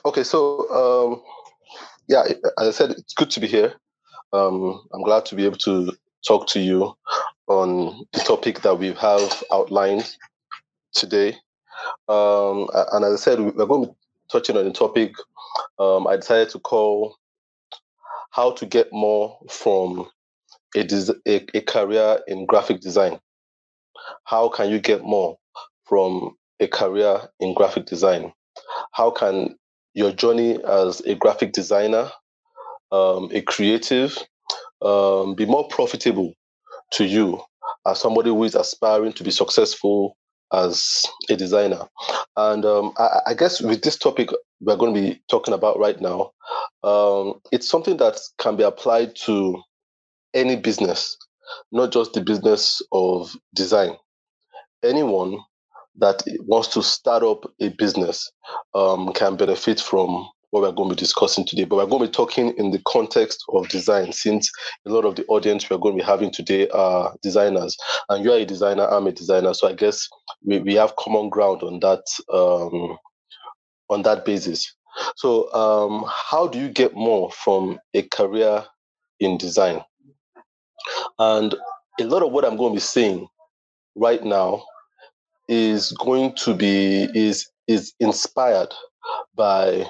Okay, so yeah, as I said, it's good to be here. I'm glad to be able to talk to you on the topic that we have outlined today. And as I said, we're going to be touching on the topic I decided to call "How to Get More from a Career in Graphic Design." How can you get more from a career in graphic design? How can your journey as a graphic designer, a creative, be more profitable to you as somebody who is aspiring to be successful as a designer? And I guess with this topic we're going to be talking about right now, it's something that can be applied to any business, not just the business of design. Anyone that wants to start up a business can benefit from what we're going to be discussing today. But we're going to be talking in the context of design, since a lot of the audience we're going to be having today are designers. And you're a designer, I'm a designer. So I guess we have common ground on that basis. So how do you get more from a career in design? And a lot of what I'm going to be saying right now is going to be is inspired by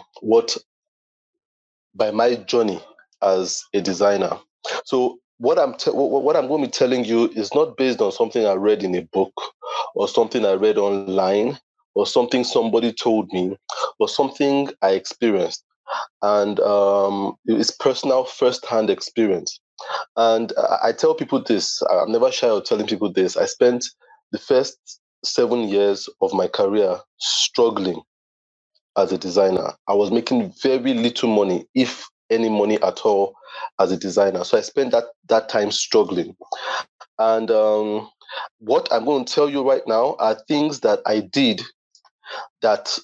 my journey as a designer. So what I'm going to be telling you is not based on something I read in a book or something I read online or something somebody told me or something I experienced, and it's personal first-hand experience. And I tell people this. I'm never shy of telling people this. I spent the first 7 years of my career struggling as a designer. I was making very little money, if any money at all, as a designer. So I spent that time struggling. And what I'm going to tell you right now are things that I did that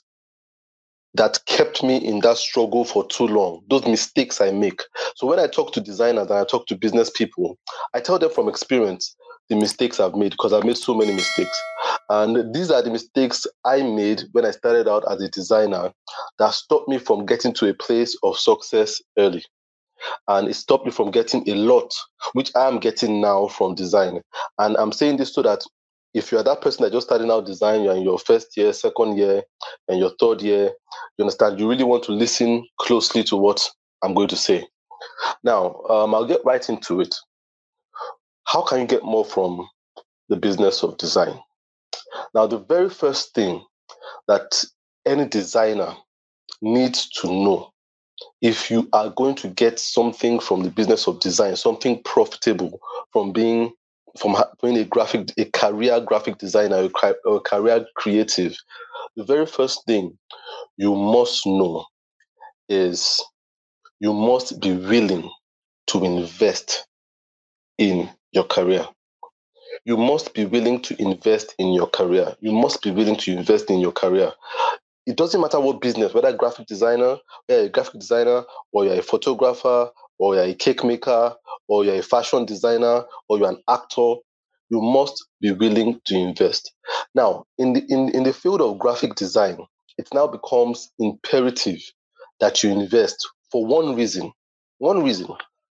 kept me in that struggle for too long, those mistakes I make. So when I talk to designers and I talk to business people, I tell them from experience the mistakes I've made, because I've made so many mistakes. And these are the mistakes I made when I started out as a designer that stopped me from getting to a place of success early. And it stopped me from getting a lot, which I am getting now from design. And I'm saying this so that if you're that person that just starting out design, you're in your first year, second year, and your third year, you understand, you really want to listen closely to what I'm going to say. Now, I'll get right into it. How can you get more from the business of design? Now, the very first thing that any designer needs to know, if you are going to get something from the business of design, something profitable from being a career graphic designer or a career creative, the very first thing you must know is you must be willing to invest in your career. You must be willing to invest in your career. You must be willing to invest in your career. It doesn't matter what business, whether graphic designer, you're a graphic designer, or you're a photographer, or you're a cake maker, or you're a fashion designer, or you're an actor, you must be willing to invest. Now, in the field of graphic design, it now becomes imperative that you invest for one reason. One reason.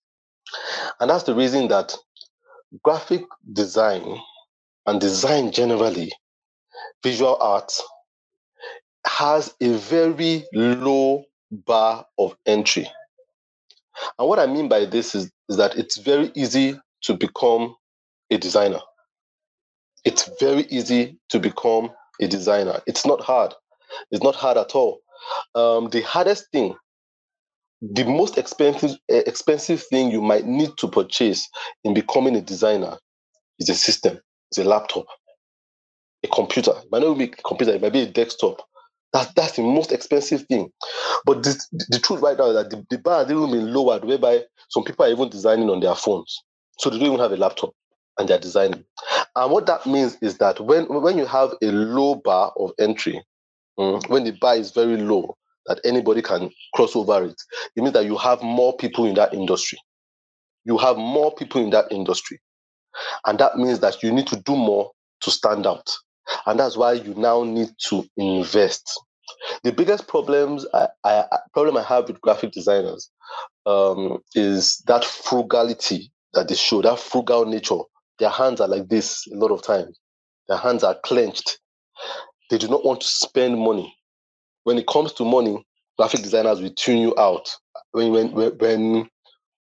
And that's the reason that graphic design and design generally, visual arts, has a very low bar of entry. And what I mean by this is that it's very easy to become a designer. It's very easy to become a designer. It's not hard. It's not hard at all. The hardest thing, the most expensive thing you might need to purchase in becoming a designer is a system, it's a laptop, a computer. It might not be a computer, it might be a desktop. That's the most expensive thing. But the truth right now is that the bar has even been lowered, whereby some people are even designing on their phones. So they don't even have a laptop and they're designing. And what that means is that when you have a low bar of entry, when the bar is very low, that anybody can cross over it, it means that you have more people in that industry. You have more people in that industry. And that means that you need to do more to stand out. And that's why you now need to invest. The biggest problem I have with graphic designers is that frugality that they show, that frugal nature. Their hands are like this a lot of times. Their hands are clenched. They do not want to spend money. When it comes to money, graphic designers will tune you out. When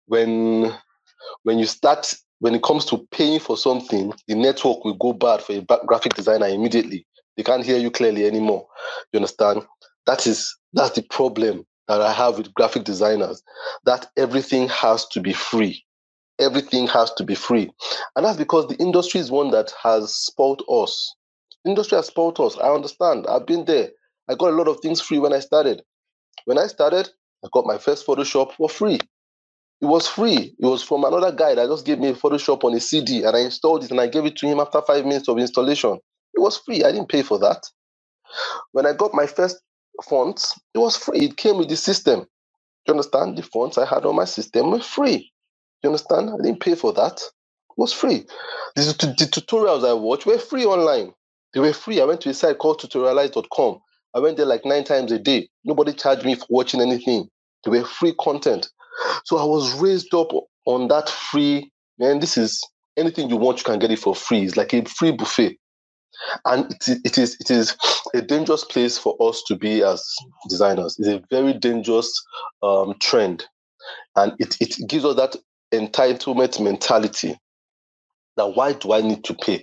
when you start, when it comes to paying for something, the network will go bad for a graphic designer immediately. They can't hear you clearly anymore. You understand? That's the problem that I have with graphic designers. That everything has to be free. Everything has to be free. And that's because the industry is one that has spoiled us. The industry has spoiled us. I understand. I've been there. I got a lot of things free when I started. When I started, I got my first Photoshop for free. It was free. It was from another guy that just gave me a Photoshop on a CD, and I installed it and I gave it to him after 5 minutes of installation. It was free. I didn't pay for that. When I got my first fonts, it was free. It came with the system. You understand? The fonts I had on my system were free. You understand? I didn't pay for that. It was free. The tutorials I watched were free online. They were free. I went to a site called tutorialize.com. I went there like 9 times a day. Nobody charged me for watching anything. They were free content. So I was raised up on that free, man, this is anything you want, you can get it for free. It's like a free buffet. And it is a dangerous place for us to be as designers. It's a very dangerous trend. And it gives us that entitlement mentality that why do I need to pay?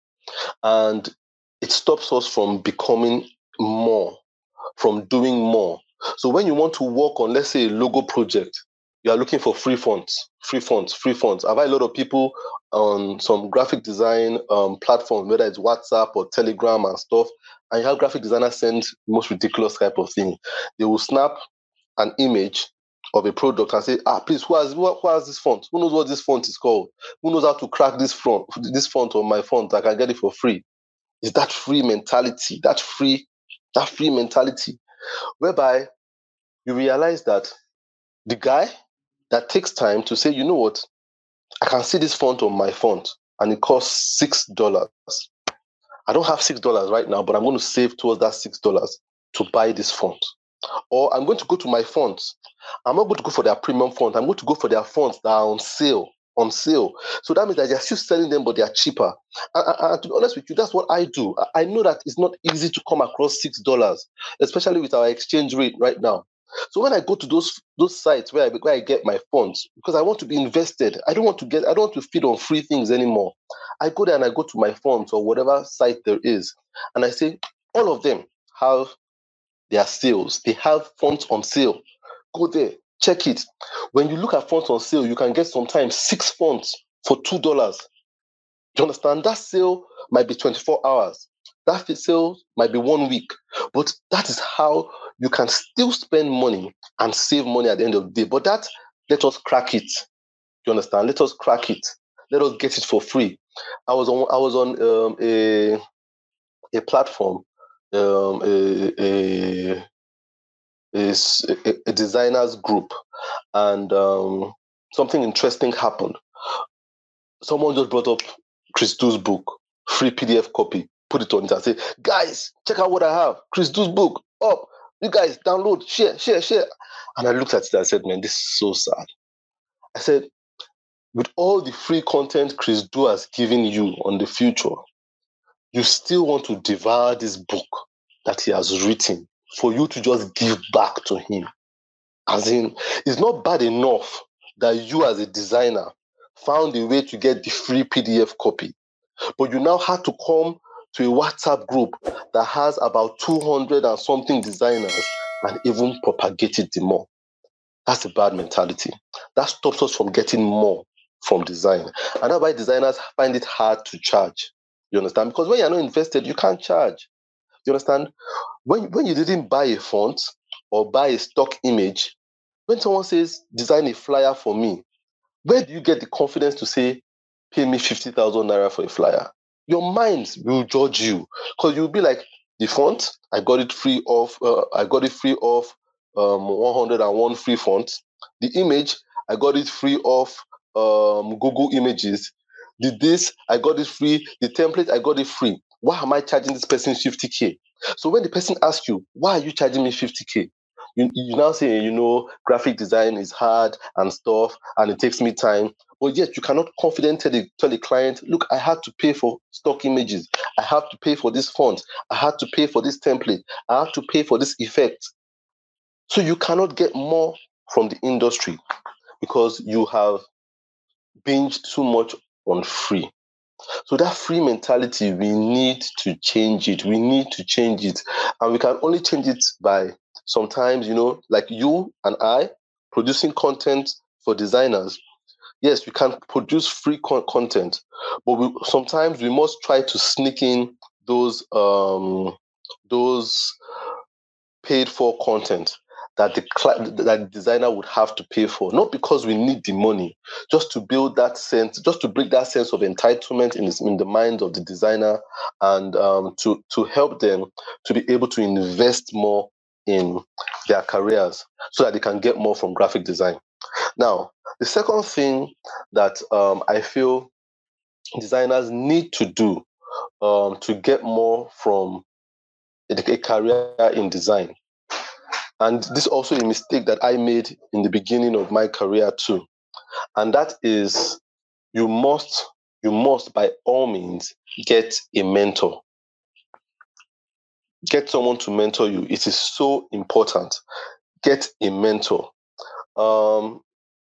And it stops us from becoming more, from doing more. So when you want to work on, let's say, a logo project, you are looking for free fonts. I've had a lot of people on some graphic design platforms, whether it's WhatsApp or Telegram and stuff, and you have graphic designers send the most ridiculous type of thing. They will snap an image of a product and say, please, who has this font? Who knows what this font is called? Who knows how to crack this font on my font? I can get it for free. It's that free mentality, that free mentality, whereby you realize that the guy that takes time to say, you know what, I can see this font on my font and it costs $6. I don't have $6 right now, but I'm going to save towards that $6 to buy this font. Or I'm going to go to my fonts. I'm not going to go for their premium font. I'm going to go for their fonts that are on sale. So that means that they're still selling them, but they are cheaper. And to be honest with you, that's what I do. I know that it's not easy to come across $6, especially with our exchange rate right now. So when I go to those sites where I get my fonts, because I want to be invested, I don't want to feed on free things anymore. I go there and I go to my fonts or whatever site there is, and I say, all of them have their sales. They have fonts on sale. Go there, check it. When you look at fonts on sale, you can get sometimes 6 fonts for $2. Do you understand? That sale might be 24 hours. That sale might be 1 week. But that is how you can still spend money and save money at the end of the day. But let us crack it. Do you understand? Let us crack it. Let us get it for free. I was on a platform, a designers group, and something interesting happened. Someone just brought up Chris Do's book, free PDF copy, put it on it and say, guys, check out what I have. Chris Do's book, up. You guys download, share. And I looked at it and I said, man, this is so sad. I said, with all the free content Chris Do has given you on the future, you still want to devour this book that he has written for you to just give back to him. As in, it's not bad enough that you as a designer found a way to get the free PDF copy, but you now had to come to a WhatsApp group that has about 200 and something designers and even propagate it more. That's a bad mentality. That stops us from getting more from design. And that's why designers find it hard to charge. You understand? Because when you're not invested, you can't charge. You understand? When you didn't buy a font or buy a stock image, when someone says, design a flyer for me, where do you get the confidence to say, pay me 50,000 naira for a flyer? Your mind will judge you because you'll be like, the font, I got it free of 101 free fonts. The image, I got it free of Google Images. I got it free. The template, I got it free. Why am I charging this person 50K? So when the person asks you, why are you charging me 50K? You now say, graphic design is hard and stuff, and it takes me time. But yet you cannot confidently tell the client, look, I had to pay for stock images. I have to pay for this font. I had to pay for this template. I have to pay for this effect. So you cannot get more from the industry because you have binged too much on free. So that free mentality, we need to change it. We need to change it. And we can only change it by sometimes, like you and I producing content for designers. Yes, we can produce free content, but sometimes we must try to sneak in those paid for content that the designer would have to pay for, not because we need the money, just to build that sense, just to break that sense of entitlement in the mind of the designer, and to help them to be able to invest more in their careers so that they can get more from graphic design. Now, the second thing that I feel designers need to do to get more from a career in design, and this is also a mistake that I made in the beginning of my career too. And that is, you must by all means get a mentor. Get someone to mentor you. It is so important. Get a mentor. Um,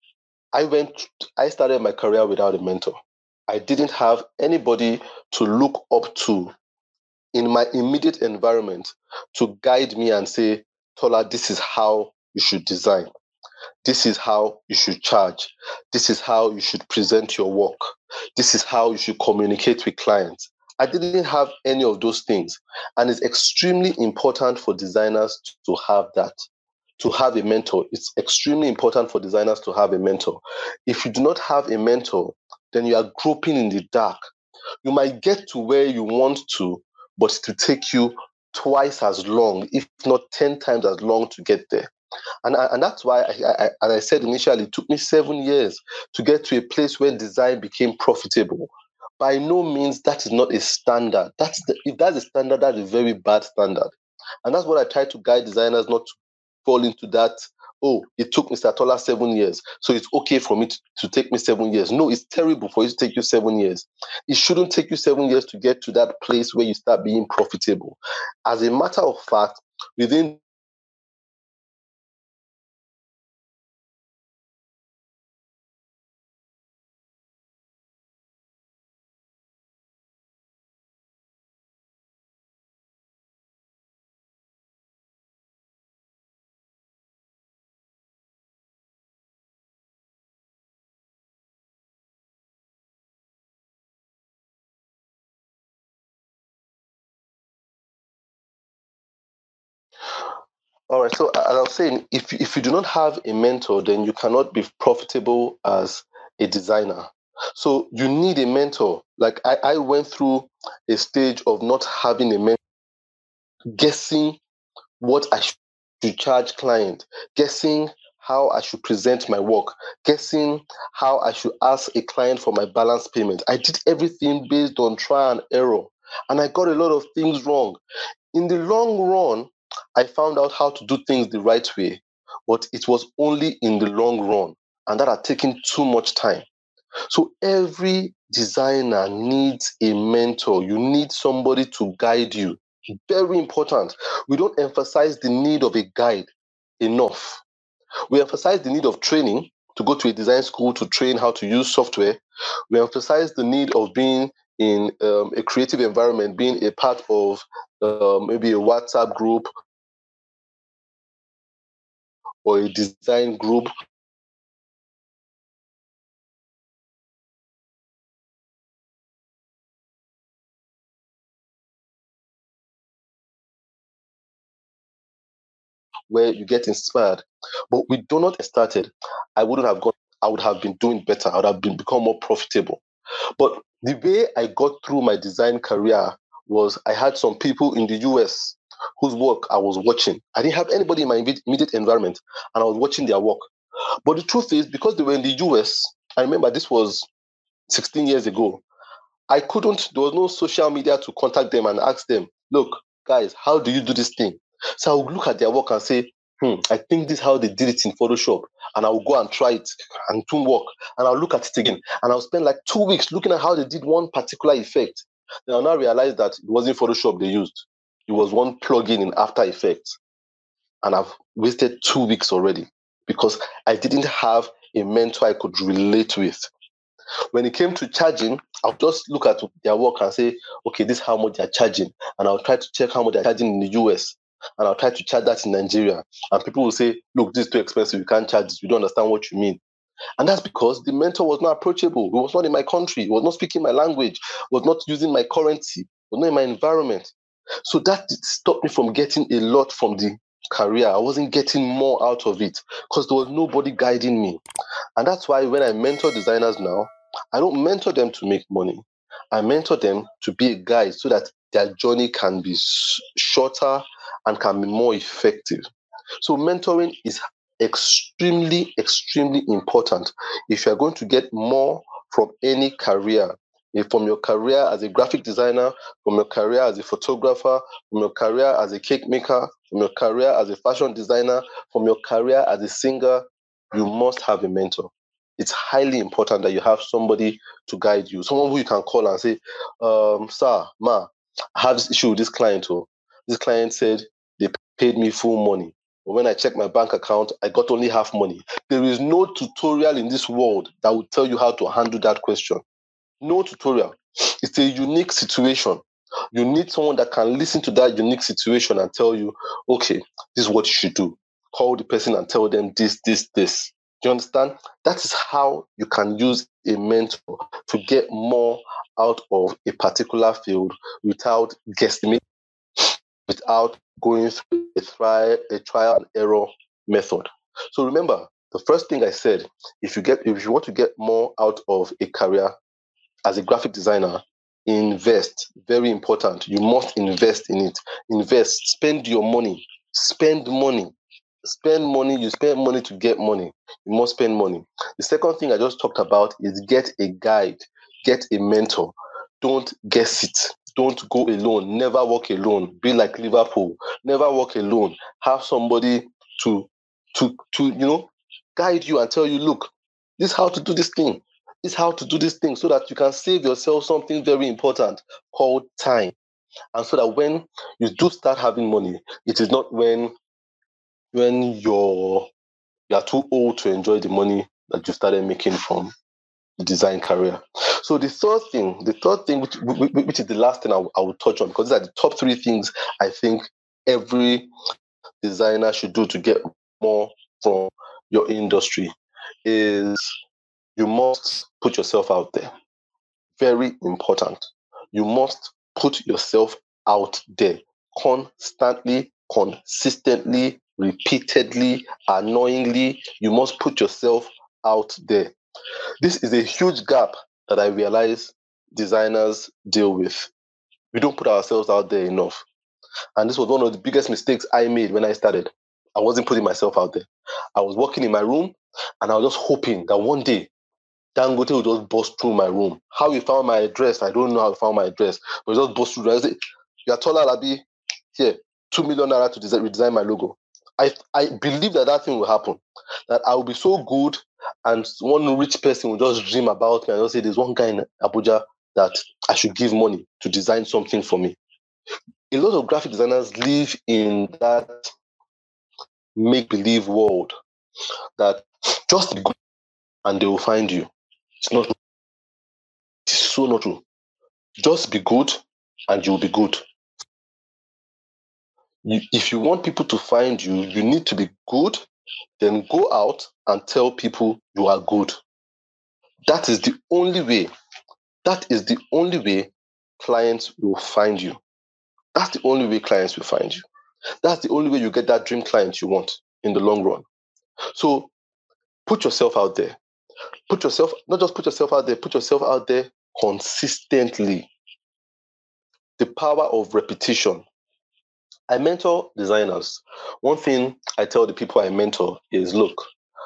I started my career without a mentor. I didn't have anybody to look up to in my immediate environment to guide me and say, Tola, this is how you should design. This is how you should charge. This is how you should present your work. This is how you should communicate with clients. I didn't have any of those things. And it's extremely important for designers to have that, to have a mentor. It's extremely important for designers to have a mentor. If you do not have a mentor, then you are groping in the dark. You might get to where you want to, but it will take you twice as long, if not 10 times as long to get there. And that's why, as I said initially, it took me 7 years to get to a place where design became profitable. By no means that is not a standard. If that's a standard, that's a very bad standard. And that's what I try to guide designers not to fall into that. Oh, it took Mr. Tola 7 years, so it's okay for me to take me 7 years. No, it's terrible for it to take you 7 years. It shouldn't take you 7 years to get to that place where you start being profitable. As a matter of fact, within All right. So as I was saying, if you do not have a mentor, then you cannot be profitable as a designer. So you need a mentor. Like I went through a stage of not having a mentor, guessing what I should charge client, guessing how I should present my work, guessing how I should ask a client for my balance payment. I did everything based on trial and error, and I got a lot of things wrong. In the long run, I found out how to do things the right way, but it was only in the long run, and that had taken too much time. So every designer needs a mentor. You need somebody to guide you. Very important. We don't emphasize the need of a guide enough. We emphasize the need of training, to go to a design school to train how to use software. We emphasize the need of being in a creative environment, being a part of maybe a WhatsApp group or a design group where you get inspired. But we do not started. I wouldn't have got. I would have been doing better. I would have become more profitable. But the way I got through my design career was I had some people in the US whose work I was watching. I didn't have anybody in my immediate environment, and I was watching their work. But the truth is, because they were in the US, I remember this was 16 years ago, there was no social media to contact them and ask them, look, guys, how do you do this thing? So I'll look at their work and say, I think this is how they did it in Photoshop. And I'll go and try it and it won't work. And I'll look at it again. And I'll spend like 2 weeks looking at how they did one particular effect. Then I'll now realize that it wasn't Photoshop they used. It was one plugin in After Effects. And I've wasted 2 weeks already because I didn't have a mentor I could relate with. When it came to charging, I'll just look at their work and say, okay, this is how much they're charging. And I'll try to check how much they're charging in the US. And I'll try to charge that in Nigeria. And people will say, look, this is too expensive. You can't charge this. We don't understand what you mean. And that's because the mentor was not approachable. He was not in my country. He was not speaking my language. He was not using my currency. He was not in my environment. So that stopped me from getting a lot from the career. I wasn't getting more out of it because there was nobody guiding me. And that's why when I mentor designers now, I don't mentor them to make money. I mentor them to be a guide so that their journey can be shorter and can be more effective. So mentoring is extremely, extremely important if you're going to get more from any career. From your career as a graphic designer, from your career as a photographer, from your career as a cake maker, from your career as a fashion designer, from your career as a singer, you must have a mentor. It's highly important that you have somebody to guide you, someone who you can call and say, sir, ma, I have this issue with this client. Oh, this client said they paid me full money. But when I check my bank account, I got only half money. There is no tutorial in this world that will tell you how to handle that question. No tutorial. It's a unique situation. You need someone that can listen to that unique situation and tell you, okay, this is what you should do. Call the person and tell them this, this, this. Do you understand? That is how you can use a mentor to get more out of a particular field without guesstimating, without going through a trial and error method. So remember, the first thing I said, if you want to get more out of a career as a graphic designer, invest. Very important. You must invest in it. Invest. Spend your money. Spend money. Spend money. You spend money to get money. You must spend money. The second thing I just talked about is get a guide. Get a mentor. Don't guess it. Don't go alone. Never walk alone. Be like Liverpool. Never walk alone. Have somebody to guide you and tell you, look, this is how to do this thing. This is how to do this thing so that you can save yourself something very important called time. And so that when you do start having money, it is not when you're too old to enjoy the money that you started making from the design career. So the third thing, which is the last thing I will touch on, because these are the top 3 things I think every designer should do to get more from your industry, is you must put yourself out there. Very important. You must put yourself out there constantly, consistently, repeatedly, annoyingly. You must put yourself out there. This is a huge gap that I realize designers deal with. We don't put ourselves out there enough. And this was one of the biggest mistakes I made when I started. I wasn't putting myself out there. I was working in my room and I was just hoping that one day Dangote will just bust through my room. How he found my address, I don't know how he found my address, but he just bust through. I say, "You're taller, Labi. Here, 2 million naira to redesign my logo." I believe that thing will happen. That I will be so good, and one rich person will just dream about me and just say, "There's one guy in Abuja that I should give money to design something for me." A lot of graphic designers live in that make-believe world that just be good and they will find you. It's not. It's so not true. Just be good and you'll be good. If you want people to find you, you need to be good, then go out and tell people you are good. That is the only way. That is the only way clients will find you. That's the only way clients will find you. That's the only way you get that dream client you want in the long run. So put yourself out there. Not just put yourself out there, put yourself out there consistently. The power of repetition. I mentor designers. One thing I tell the people I mentor is, look,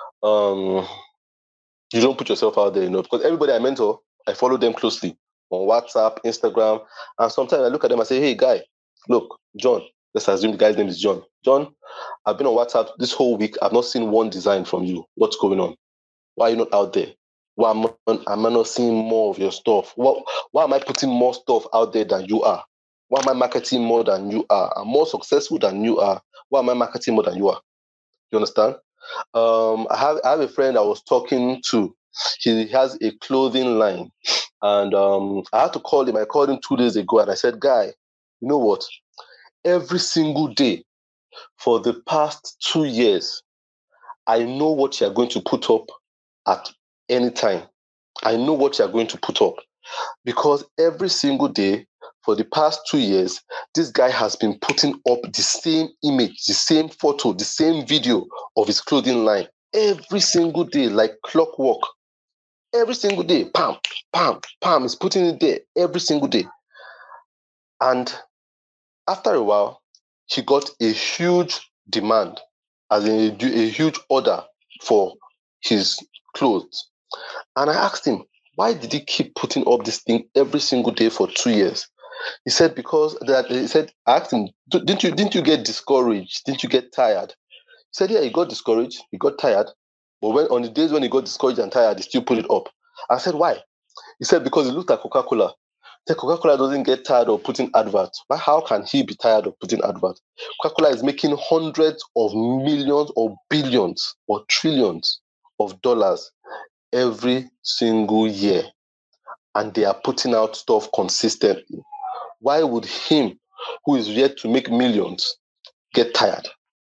you don't put yourself out there enough, because everybody I mentor, I follow them closely on WhatsApp, Instagram, and sometimes I look at them and say, hey, guy, Look, John, let's assume the guy's name is John. John, I've been on WhatsApp this whole week. I've not seen one design from you. What's going on? Why are you not out there? Why am I not seeing more of your stuff? Why am I putting more stuff out there than you are? Why am I marketing more than you are? I'm more successful than you are. Why am I marketing more than you are? You understand? I have a friend I was talking to. He has a clothing line, and I had to call him. I called him 2 days ago, and I said, "Guy, you know what? Every single day for the past 2 years, I know what you're going to put up at any time. I know what you're going to put up because every single day for the past 2 years, this guy has been putting up the same image, the same photo, the same video of his clothing line every single day, like clockwork. Every single day, pam, pam, pam, he's putting it there every single day. And after a while, he got a huge demand, as in a huge order for his clothes. And I asked him, why did he keep putting up this thing every single day for 2 years? He said, I asked him, didn't you get discouraged? Didn't you get tired? He said, yeah, he got discouraged, he got tired. But on the days when he got discouraged and tired, he still put it up. I said, why? He said, because he looked at Coca-Cola. He said, Coca-Cola doesn't get tired of putting adverts. Why? How can he be tired of putting adverts? Coca-Cola is making hundreds of millions or billions or trillions of dollars every single year. And they are putting out stuff consistently. Why would him, who is yet to make millions, get tired?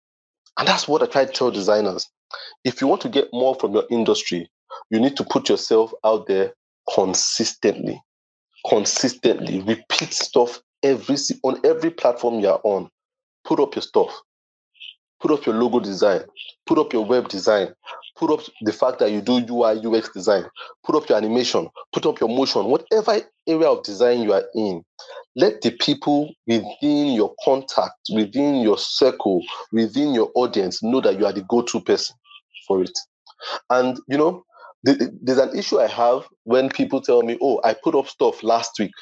And that's what I try to tell designers. If you want to get more from your industry, you need to put yourself out there consistently. Consistently. Repeat stuff on every platform you're on. Put up your stuff. Put up your logo design. Put up your web design. Put up the fact that you do UI, UX design. Put up your animation. Put up your motion. Whatever area of design you are in, let the people within your contact, within your circle, within your audience know that you are the go-to person for it. And, there's an issue I have when people tell me, oh, I put up stuff last week,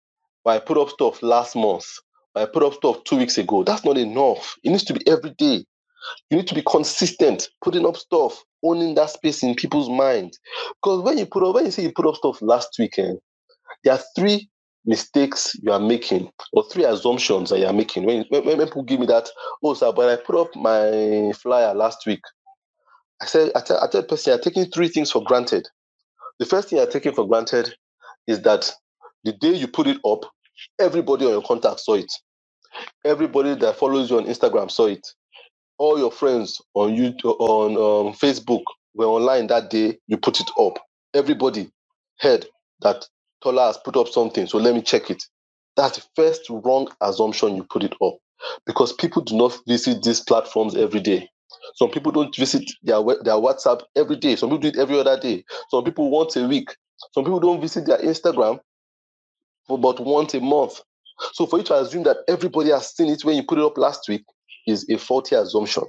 or I put up stuff last month, or I put up stuff 2 weeks ago. That's not enough. It needs to be every day. You need to be consistent, putting up stuff, owning that space in people's minds. Because when you say you put up stuff last weekend, there are 3 mistakes you are making, or 3 assumptions that you are making. When people give me that, oh, sir, but I put up my flyer last week. I tell the person, you're taking 3 things for granted. The first thing you're taking for granted is that the day you put it up, everybody on your contact saw it. Everybody that follows you on Instagram saw it. All your friends on YouTube, on Facebook were online that day you put it up. Everybody heard that Tola has put up something, so let me check it. That's the first wrong assumption you put it up, because people do not visit these platforms every day. Some people don't visit their WhatsApp every day. Some people do it every other day. Some people once a week. Some people don't visit their Instagram for about once a month. So for you to assume that everybody has seen it when you put it up last week is a faulty assumption.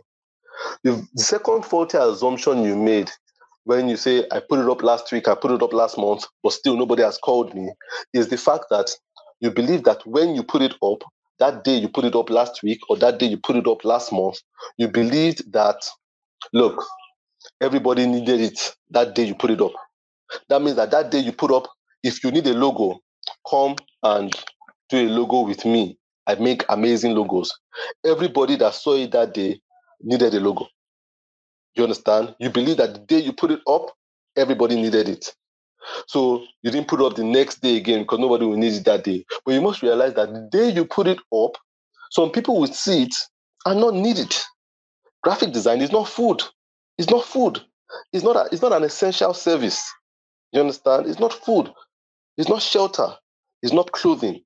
The second faulty assumption you made when you say, I put it up last week, I put it up last month, but still nobody has called me, is the fact that you believe that when you put it up, that day you put it up last week, or that day you put it up last month, you believed that, look, everybody needed it that day you put it up. That means that day you put up, if you need a logo, come and do a logo with me. I make amazing logos. Everybody that saw it that day needed a logo. You understand? You believe that the day you put it up, everybody needed it. So you didn't put it up the next day again because nobody will need it that day. But you must realize that the day you put it up, some people will see it and not need it. Graphic design is not food. It's not food. It's not an essential service. You understand? It's not food. It's not shelter. It's not clothing.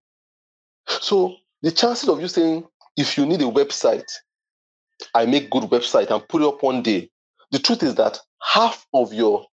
So the chances of you saying, if you need a website, I make good website and put it up one day. The truth is that half of your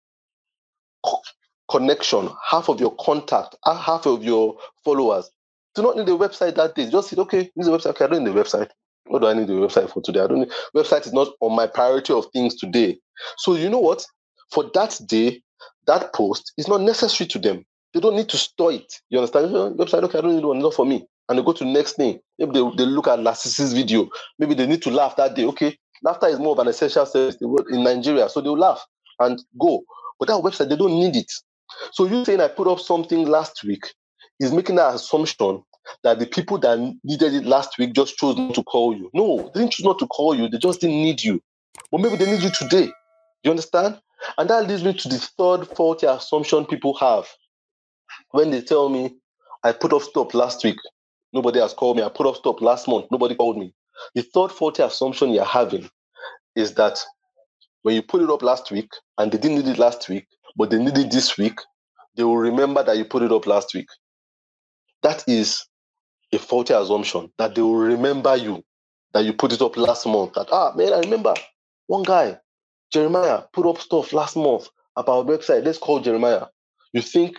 connection, half of your contact, half of your followers do not need a website that day. Just say, okay, this is a website. Okay, I don't need a website. What do I need a website for today? Website is not on my priority of things today. So you know what? For that day, that post is not necessary to them. They don't need to store it. You understand? Website, okay, I don't need one, not for me. and they go to the next thing. Maybe they look at Narcissus video. Maybe they need to laugh that day. Okay, laughter is more of an essential service in Nigeria, so they'll laugh and go. But that website, they don't need it. So you saying I put up something last week is making that assumption that the people that needed it last week just chose not to call you. No, they didn't choose not to call you. They just didn't need you. But maybe they need you today. You understand? And that leads me to the third faulty assumption people have. When they tell me, I put up stuff last week, nobody has called me. I put up stuff last month, nobody called me. The third faulty assumption you're having is that when you put it up last week and they didn't need it last week, but they need it this week, they will remember that you put it up last week. That is a faulty assumption, that they will remember you, that you put it up last month. That, man, I remember one guy, Jeremiah, put up stuff last month about our website. Let's call Jeremiah. We think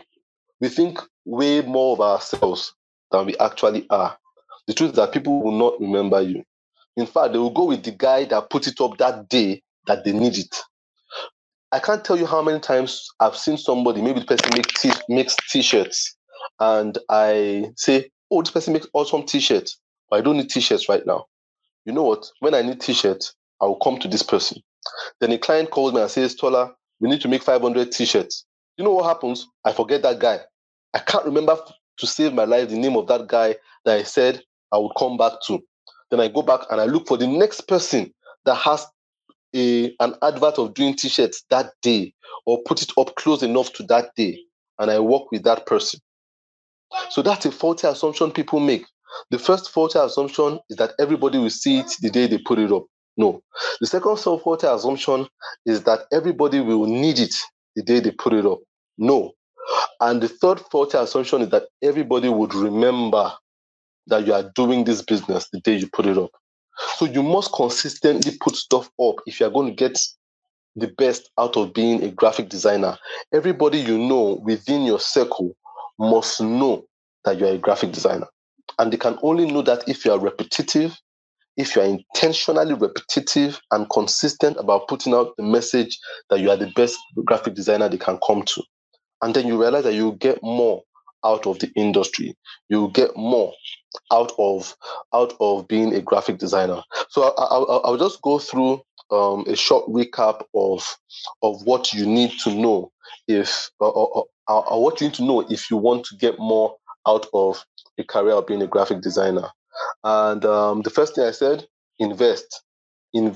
way more of ourselves than we actually are. The truth is that people will not remember you. In fact, they will go with the guy that put it up that day that they need it. I can't tell you how many times I've seen somebody, maybe the person makes t-shirts, and I say, oh, this person makes awesome t-shirts, but I don't need t-shirts right now. You know what? When I need t-shirts, I will come to this person. Then a client calls me and says, Tola, we need to make 500 t-shirts. You know what happens? I forget that guy. I can't remember to save my life the name of that guy that I said I would come back to. Then I go back and I look for the next person that has an advert of doing t-shirts that day, or put it up close enough to that day, and I work with that person. So that's a faulty assumption people make. The first faulty assumption is that everybody will see it the day they put it up. No. The second faulty assumption is that everybody will need it the day they put it up. No. And the third faulty assumption is that everybody would remember that you are doing this business the day you put it up. So you must consistently put stuff up if you're going to get the best out of being a graphic designer. Everybody you know within your circle must know that you're a graphic designer. And they can only know that if you are repetitive, if you are intentionally repetitive and consistent about putting out the message that you are the best graphic designer they can come to. And then you realize that you get more out of the industry. You get more out of being a graphic designer. So I'll just go through a short recap of what you need to know if what you need to know if you want to get more out of a career of being a graphic designer. And the first thing I said, invest in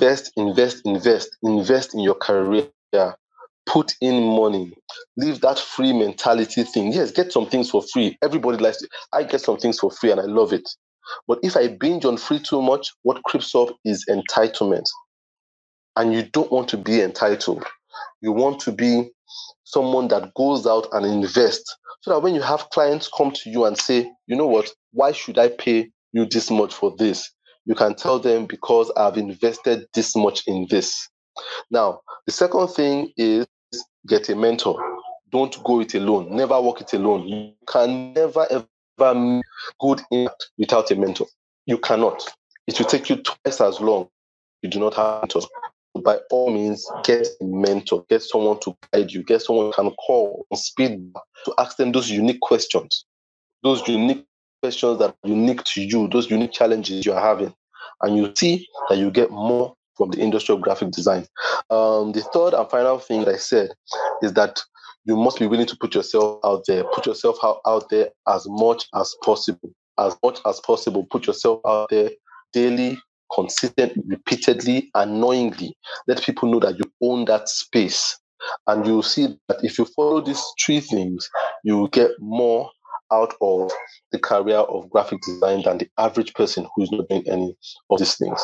your career. Put in money. Leave that free mentality thing. Yes, get some things for free. Everybody likes it. I get some things for free and I love it. But if I binge on free too much, what creeps up is entitlement. And you don't want to be entitled. You want to be someone that goes out and invests, so that when you have clients come to you and say, you know what, why should I pay you this much for this? You can tell them, because I've invested this much in this. Now, the second thing is get a mentor. Don't go it alone. Never work it alone. You can never, ever make good impact without a mentor. You cannot. It will take you twice as long if you do not have a mentor. By all means, get a mentor. Get someone to guide you. Get someone you can call on speed to ask them those unique questions. Those unique questions that are unique to you. Those unique challenges you are having. And you see that you get more from the industry of graphic design. The third and final thing that I said is that you must be willing to put yourself out there. Put yourself out there as much as possible. As much as possible. Put yourself out there daily, consistently, repeatedly, annoyingly. Let people know that you own that space. And you'll see that if you follow these three things, you will get more out of the career of graphic design than the average person who's not doing any of these things.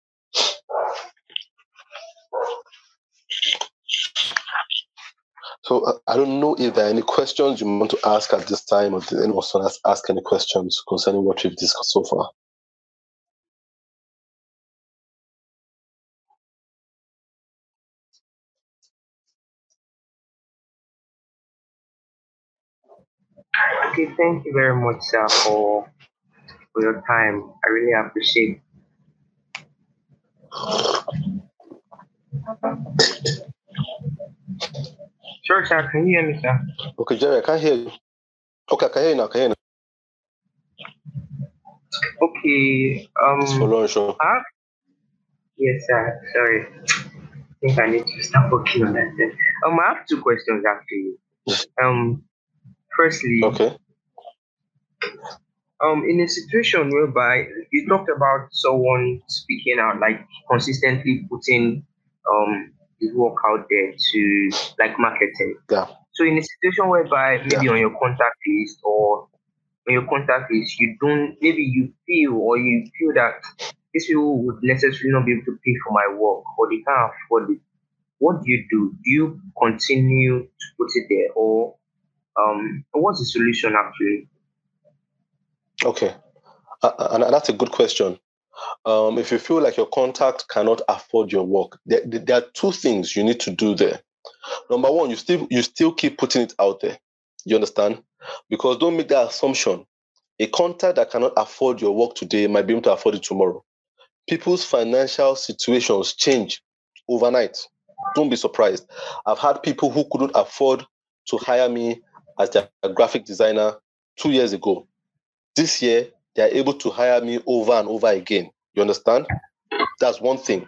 So I don't know if there are any questions you want to ask at this time, or did anyone want to ask any questions concerning what we've discussed so far? Okay, thank you very much, sir, for your time. I really appreciate it. Sure, sir. Can you hear me, sir? Okay, Jerry, I can't hear you. Okay, I can hear you now. Okay. It's for lunch. Oh. I have, yes, sir. Sorry. I think I need to start working on that then. I have two questions actually. Um, Firstly, Okay. in a situation whereby you talked about someone speaking out, like consistently putting his work out there to like marketing. Yeah. So in a situation whereby Yeah. maybe on your contact list or on your contact list, you don't maybe you feel or you feel that these people would necessarily not be able to pay for my work or they can't afford it. What do you do? Do you continue to put it there or what's the solution actually? Okay. And that's a good question. If you feel like your contact cannot afford your work, there are two things you need to do there. Number one, you still keep putting it out there. You understand? Because don't make that assumption. A contact that cannot afford your work today might be able to afford it tomorrow. People's financial situations change overnight. Don't be surprised. I've had people who couldn't afford to hire me as their graphic designer 2 years ago. This year, they are able to hire me over and over again. You understand? That's one thing.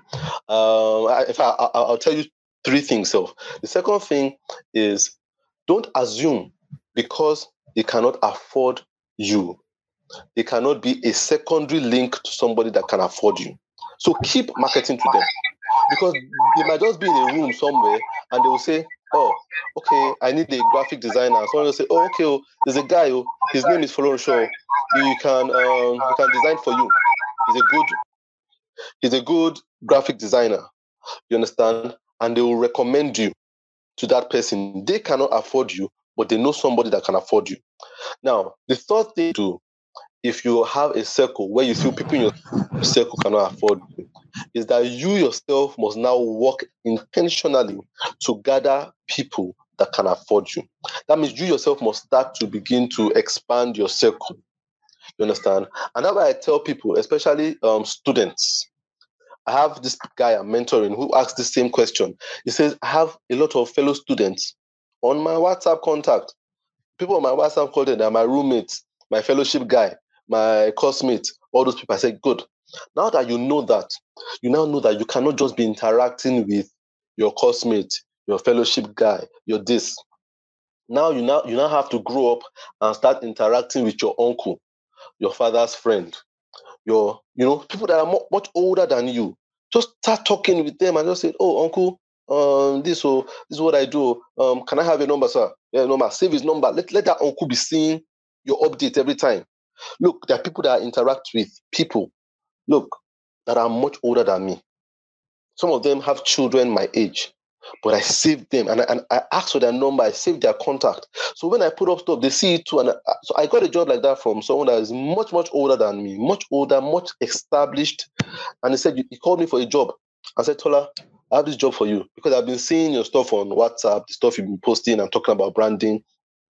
I'll tell you three things. So the second thing is don't assume because they cannot afford you, they cannot be a secondary link to somebody that can afford you. So keep marketing to them because they might just be in a room somewhere and they will say, "Oh, okay, I need a graphic designer." Someone will say, "Oh, okay, oh, there's a guy. Oh, his name is Follow Show. He can design for you. He's a good he's a good graphic designer." You understand? And they will recommend you to that person. They cannot afford you, but they know somebody that can afford you. Now, the third thing to do, if you have a circle where you feel people in your circle cannot afford you, is that you yourself must now work intentionally to gather people that can afford you. That means you yourself must start to begin to expand your circle. You understand? And that's why I tell people, especially students, I have this guy I'm mentoring who asks the same question. He says, I have a lot of fellow students on my WhatsApp contact. People on my WhatsApp contact are my roommates, my fellowship guy, my classmates, all those people. I say, good. Now that you know that, you now know that you cannot just be interacting with your classmate, your fellowship guy, your this. Now you now have to grow up and start interacting with your uncle, your father's friend, people that are much older than you. Just start talking with them and just say, "Oh, uncle, this is what I do. Can I have your number, sir? Yeah, number. Save his number. Let that uncle be seeing your update every time." Look, there are people that I interact with, people, look, that are much older than me. Some of them have children my age, but I saved them and I asked for their number, I saved their contact. So when I put up stuff, they see it too. So I got a job like that from someone that is much, much older than me, much older, much established. And he called me for a job. I said, Tola, I have this job for you because I've been seeing your stuff on WhatsApp, the stuff you've been posting and talking about branding.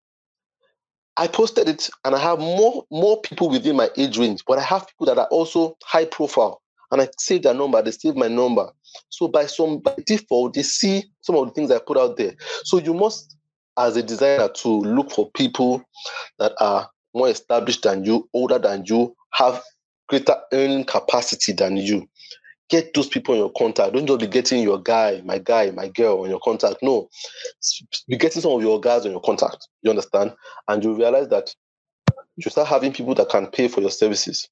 I posted it and I have more people within my age range, but I have people that are also high profile. And I save their number, they save my number. So by default, they see some of the things I put out there. So you must, as a designer, to look for people that are more established than you, older than you, have greater earning capacity than you. Get those people in your contact. Don't just be getting your guy, my girl on your contact. No, be getting some of your guys on your contact. You understand? And you realize that you start having people that can pay for your services.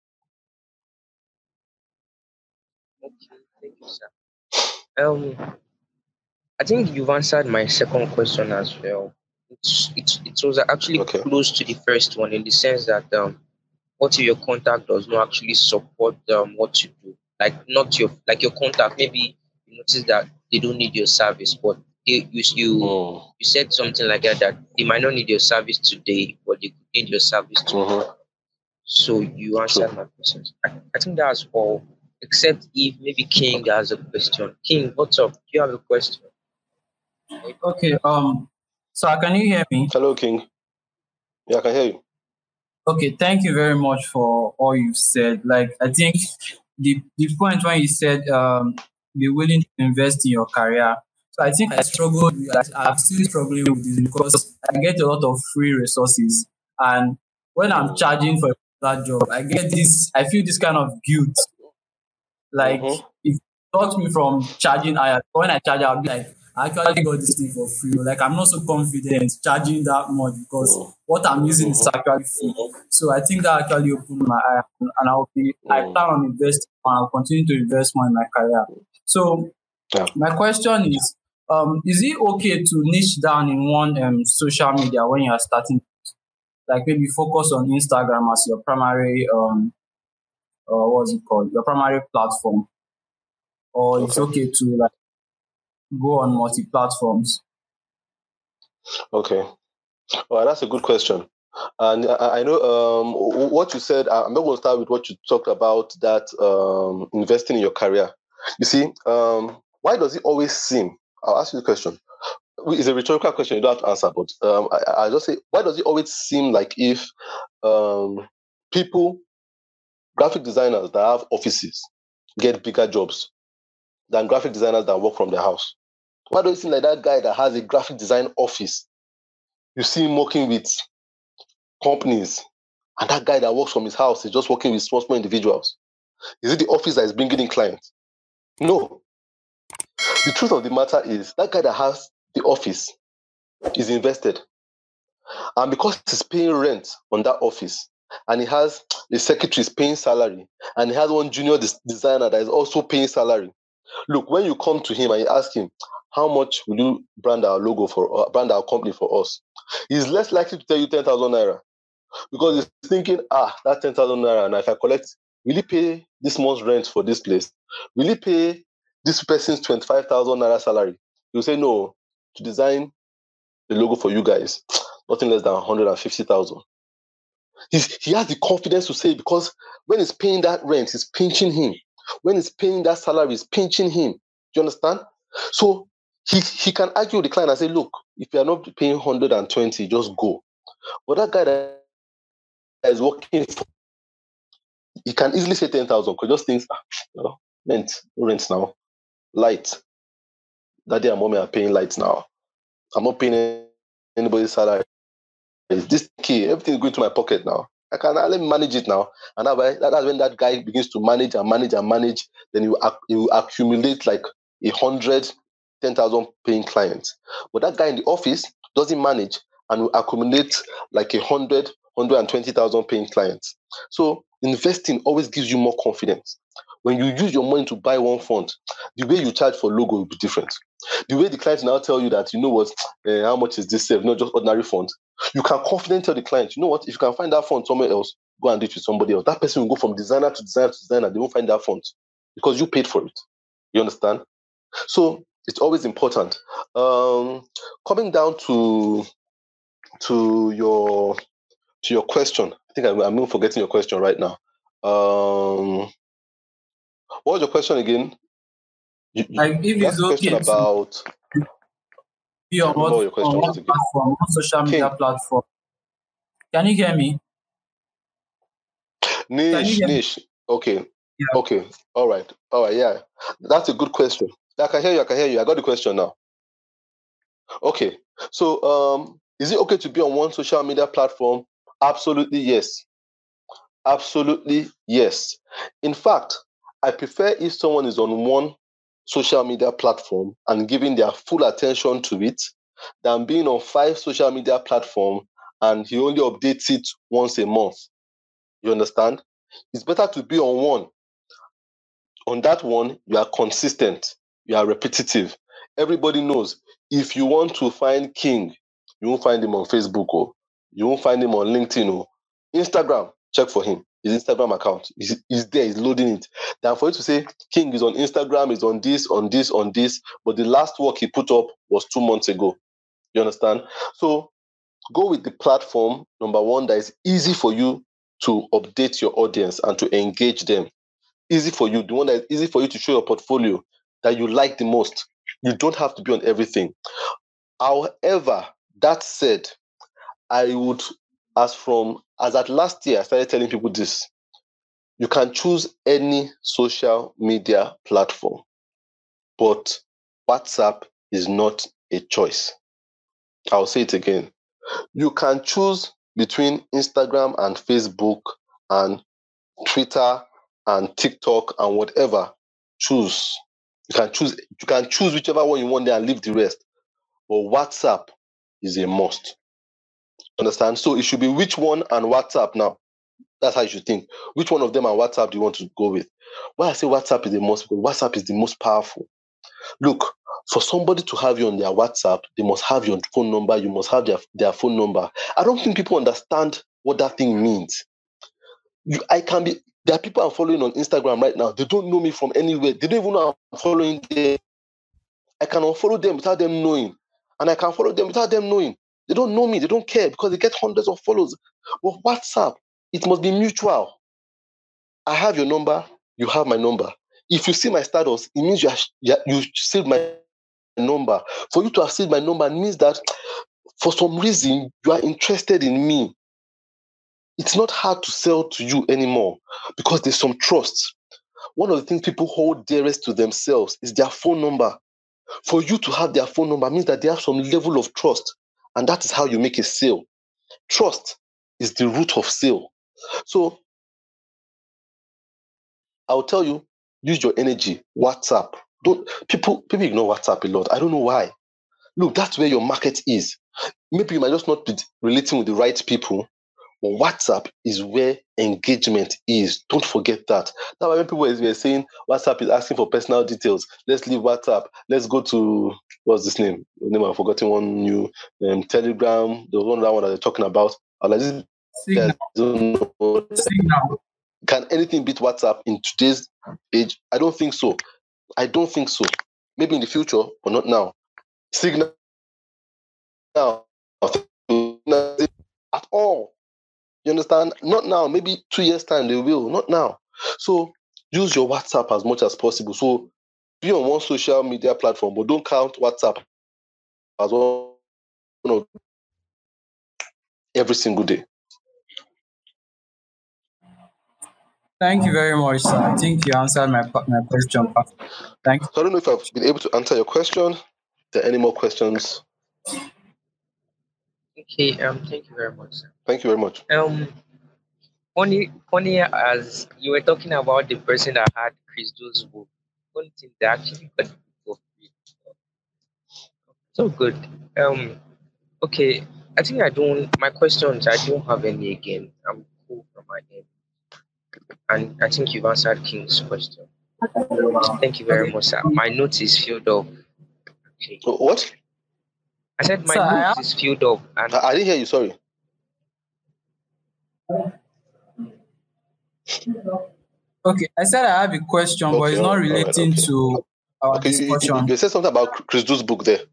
Okay, thank you, sir. I think you've answered my second question as well. It was actually Okay. close to the first one in the sense that what if your contact does not actually support what you do? Like not your contact, maybe you notice that they don't need your service, but you said something like that they might not need your service today, but they could need your service tomorrow. Mm-hmm. So you True. answered my questions. I think that's all. Except if maybe King has a question. King, what's up? Do you have a question? Okay. So can you hear me? Hello, King. Yeah, I can hear you. Okay. Thank you very much for all you've said. Like, I think the point when you said be willing to invest in your career. So I think I struggled. I'm still struggling with this because I get a lot of free resources, and when I'm charging for that job. I feel this kind of guilt. Like, Mm-hmm. it stops me from charging higher. When I charge, I'll be like, I actually got this thing for free. Like, I'm not so confident charging that much because what I'm using is Mm-hmm. actually free. So I think that actually opened my eye, and I Mm. plan on investing. I'll continue to invest more in my career. So Yeah. my question is it okay to niche down in one social media when you are starting? Like maybe focus on Instagram as your primary what's it called? Your primary platform, or it's Okay. okay to like go on multi platforms. Okay. Well, that's a good question. And I know what you said. I'm not going to start with what you talked about, that investing in your career. You see, why does it always seem? I'll ask you the question. It's a rhetorical question. You don't have to answer, but I just say, why does it always seem like if people, graphic designers that have offices, get bigger jobs than graphic designers that work from their house? Why does it seem like that guy that has a graphic design office, you see him working with companies, and that guy that works from his house is just working with small individuals? Is it the office that is bringing in clients? No. The truth of the matter is that guy that has the office is invested. And because he's paying rent on that office, and he has a secretary paying salary, and he has one junior designer that is also paying salary. Look, when you come to him and you ask him, how much will you brand our logo for, brand our company for us? He's less likely to tell you 10,000 naira, because he's thinking, that 10,000 naira, now if I collect, will he pay this month's rent for this place? Will he pay this person's 25,000 naira salary? He'll say, no, to design the logo for you guys, nothing less than 150,000. He has the confidence to say it, because when he's paying that rent, he's pinching him. When he's paying that salary, he's pinching him. Do you understand? So he can argue with the client and say, look, if you are not paying 120, just go. But that guy that is working for, he can easily say 10,000, because just thinks, rent now, light. Daddy and mommy are paying lights now. I'm not paying anybody's salary. This key, everything's going to my pocket now. Let me manage it now. And that's when that guy begins to manage and manage and manage. Then he will accumulate like 100, 10,000 paying clients. But that guy in the office doesn't manage and will accumulate like 100, 120,000 paying clients. So investing always gives you more confidence. When you use your money to buy one font, the way you charge for logo will be different. The way the client now tell you that, you know what, how much is this? Not just ordinary font. You can confidently tell the client, you know what, if you can find that font somewhere else, go and do it with somebody else. That person will go from designer to designer to designer. They won't find that font because you paid for it. You understand? So it's always important. Coming down to your question, I think I'm not forgetting your question right now. What was your question again? Like if You it's asked a question okay to about. be on Remember what your question was one again. platform, one social media King. platform. Can you hear me? Can you hear me? Niche. Okay. Yeah. Okay. All right. Yeah. That's a good question. I can hear you. I got the question now. Okay. So, is it okay to be on one social media platform? Absolutely yes. Absolutely yes. In fact, I prefer if someone is on one social media platform and giving their full attention to it than being on 5 social media platforms and he only updates it once a month. You understand? It's better to be on one. On that one, you are consistent, you are repetitive. Everybody knows if you want to find King, you won't find him on Facebook, or you won't find him on LinkedIn, or Instagram. Check for him. His Instagram account is there, he's loading it. Then for you to say King is on Instagram, is on this, but the last work he put up was 2 months ago. You understand? So go with the platform, number one, that is easy for you to update your audience and to engage them. Easy for you, the one that is easy for you to show your portfolio that you like the most. You don't have to be on everything. However, that said, I would, as at last year, I started telling people this. You can choose any social media platform, but WhatsApp is not a choice. I'll say it again. You can choose between Instagram and Facebook, and Twitter and TikTok and whatever. Choose. You can choose. You can choose whichever one you want there and leave the rest. But WhatsApp is a must. Understand? So it should be which one and WhatsApp now. That's how you should think. Which one of them and WhatsApp do you want to go with? Why I say WhatsApp is the most, because WhatsApp is the most powerful. Look, for somebody to have you on their WhatsApp, they must have your phone number. You must have their phone number. I don't think people understand what that thing means. There are people I'm following on Instagram right now. They don't know me from anywhere. They don't even know I'm following them. I can unfollow them without them knowing. And I can follow them without them knowing. They don't know me. They don't care because they get hundreds of followers. But WhatsApp, it must be mutual. I have your number. You have my number. If you see my status, it means you saved my number. For you to have saved my number means that for some reason you are interested in me. It's not hard to sell to you anymore because there's some trust. One of the things people hold dearest to themselves is their phone number. For you to have their phone number means that they have some level of trust, and that is how you make a sale. Trust is the root of sale. So I'll tell you, use your energy. WhatsApp. People ignore WhatsApp a lot. I don't know why. Look, that's where your market is. Maybe you might just not be relating with the right people, but WhatsApp is where engagement is. Don't forget that. That's why when people were saying WhatsApp is asking for personal details, let's leave WhatsApp. Let's go to, what's this name? I've forgotten one new Telegram. The one that they're talking about. Signal. Can anything beat WhatsApp in today's age? I don't think so. Maybe in the future, but not now. Signal now at all. You understand? Not now. Maybe 2 years' time they will. Not now. So use your WhatsApp as much as possible. So be on one social media platform, but don't count WhatsApp as one of every single day. Thank you very much, sir. I think you answered my question. Thank you. So I don't know if I've been able to answer your question. Are there any more questions? Okay, thank you very much, sir. Thank you very much. Funny as you were talking about the person that had Chris Do's book. One thing they actually got the book for free. So good. Okay. I think my questions, I don't have any again. I'm cool from my end. And I think you've answered King's question. Thank you very much, sir. My notes is filled up. Okay. What? I said my Sir, notes is filled up, and I didn't hear you, sorry. Okay, I said I have a question, but it's not relating to our discussion. You said something about Chris Do's book there.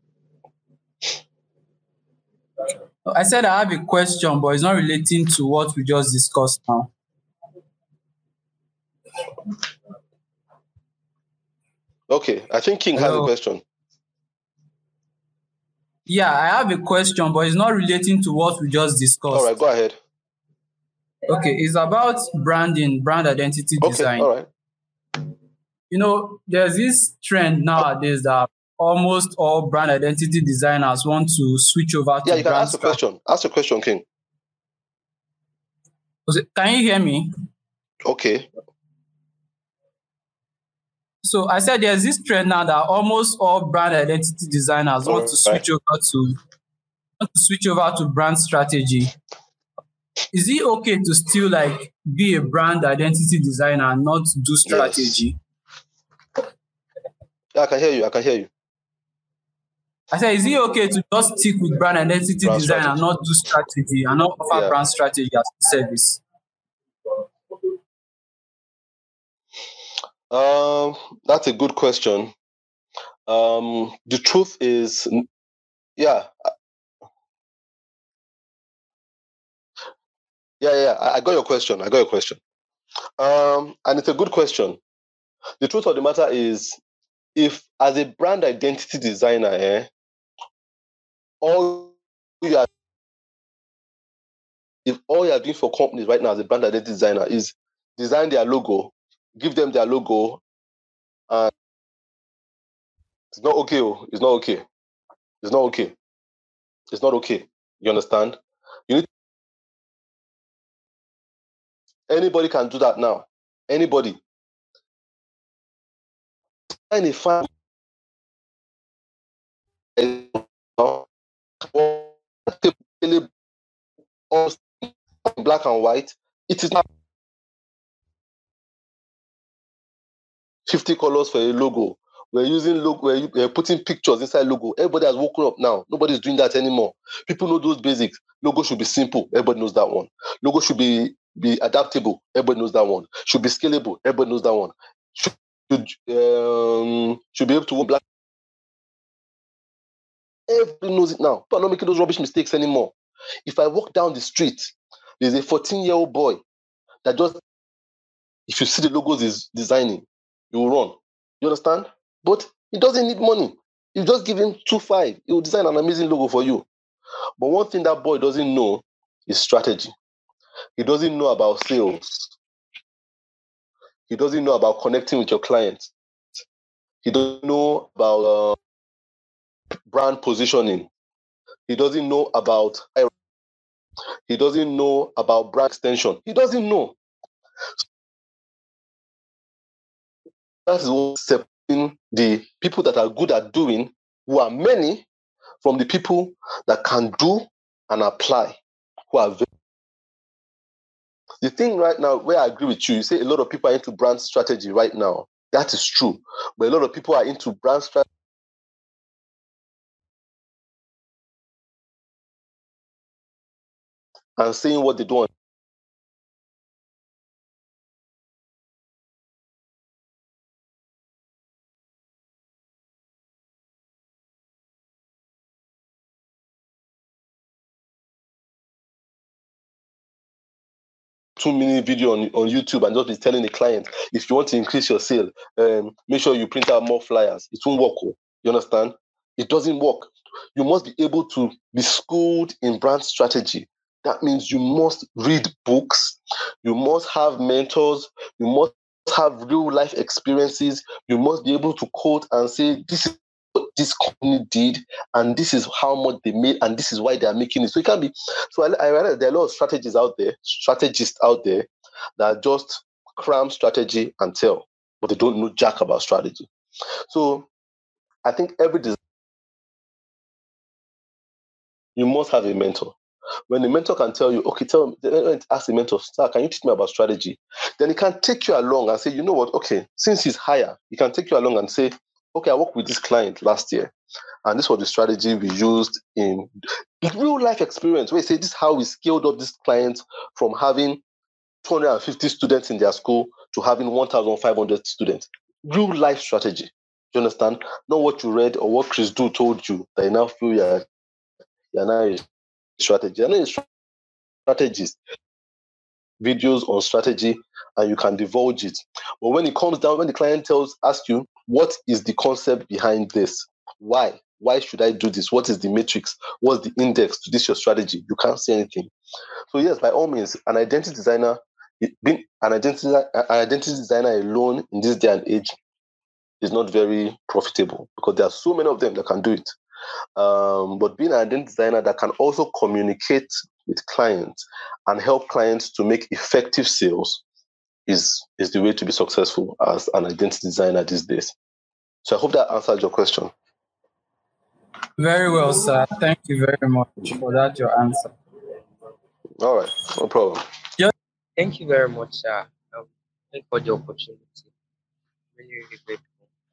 I said I have a question, but it's not relating to what we just discussed now. Okay, I think King has a question. Yeah, I have a question, but it's not relating to what we just discussed. All right, go ahead. Okay, it's about branding, brand identity design. All right. You know, there's this trend nowadays that almost all brand identity designers want to switch over to you can ask a question. Ask a question, King. Can you hear me? Okay. So I said there's this trend now that almost all brand identity designers want to switch over to brand strategy. Is it okay to still be a brand identity designer and not do strategy? Yes. Yeah, I can hear you. I said, is it okay to just stick with brand identity design and not do strategy and not offer brand strategy as a service? That's a good question. The truth is, I got your question. And it's a good question. The truth of the matter is, if as a brand identity designer, all you are doing for companies right now as a brand identity designer is design their logo, give them their logo, and it's not okay. It's not okay. It's not okay. It's not okay. You understand? You need Anybody can do that now. Anybody. And a fan black and white. It is not 50 colors for a logo. We're using logo. We're putting pictures inside logo. Everybody has woken up now. Nobody's doing that anymore. People know those basics. Logo should be simple. Everybody knows that one. Logo should be adaptable. Everybody knows that one. Should be scalable. Everybody knows that one. Should be able to work black. Everybody knows it now. People are not making those rubbish mistakes anymore. If I walk down the street, there's a 14-year-old boy that just, if you see the logos he's designing, you will run. You understand? But he doesn't need money. You just give him 2.5. He will design an amazing logo for you. But one thing that boy doesn't know is strategy. He doesn't know about sales. He doesn't know about connecting with your clients. He doesn't know about brand positioning. He doesn't know about brand extension. He doesn't know. That is what separating the people that are good at doing, who are many, from the people that can do and apply, who are very. The thing right now, where I agree with you, you say a lot of people are into brand strategy right now. That is true. But a lot of people are into brand strategy and saying what they don't. Two-minute video on YouTube and just be telling the client, if you want to increase your sale, make sure you print out more flyers. It won't work. You understand? It doesn't work. You must be able to be schooled in brand strategy. That means you must read books. You must have mentors. You must have real life experiences. You must be able to quote and say, this is what this company did, and this is how much they made, and this is why they are making it. So it can be. So I realize there are a lot of strategists out there that just cram strategy and tell, but they don't know jack about strategy. So I think you must have a mentor. When the mentor can tell you, okay, ask the mentor, sir, can you teach me about strategy? Then he can take you along and say, you know what, okay, since he's higher, he can take you along and say, okay, I worked with this client last year, and this was the strategy we used in real life experience, where he said, this is how we scaled up this client from having 250 students in their school to having 1,500 students. Real life strategy. Do you understand? Not what you read or what Chris Do told you that you now feel you're now a strategy. You're not a strategist. Videos on strategy and you can divulge it. But when it comes down, when the client asks you, what is the concept behind this? Why? Why should I do this? What is the matrix? What's the index to this your strategy? You can't say anything. So yes, by all means, an identity designer, being an identity designer alone in this day and age is not very profitable because there are so many of them that can do it. But being an identity designer that can also communicate with clients and help clients to make effective sales is the way to be successful as an identity designer these days. So I hope that answered your question. Very well, sir. Thank you very much for that, your answer. All right, no problem. Thank you very much, sir. Thank you for the opportunity. Really, really grateful.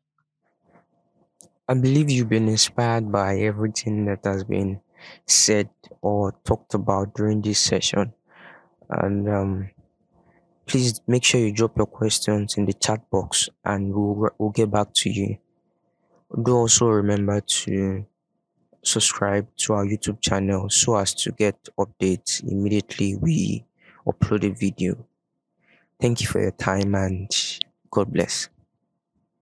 I believe you've been inspired by everything that has been said or talked about during this session. And please make sure you drop your questions in the chat box and we'll get back to you. Do also remember to subscribe to our YouTube channel so as to get updates immediately we upload a video. Thank you for your time and God bless.